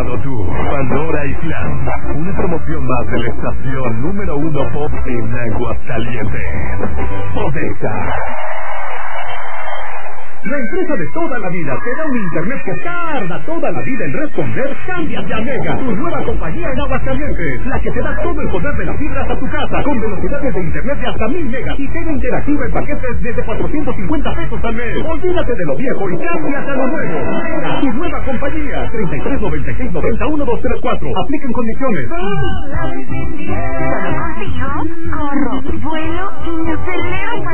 Solo tú, Pandora y Clan. Una promoción más de la estación número 1 pop en Aguascalientes. Odessa. La empresa de toda la vida te da un internet que tarda toda la vida en responder. Cámbiate a Mega, tu nueva compañía en Aguascalientes, la que te da todo el poder de la fibra hasta tu casa, con velocidades de internet de hasta 1000 megas y TV interactiva en paquetes desde 450 pesos al mes. Olvídate de lo viejo y cámbiate a lo nuevo. Mega, tu nueva compañía. 33 96 90 1234. Apliquen condiciones. Corro, vuelo y me acelero.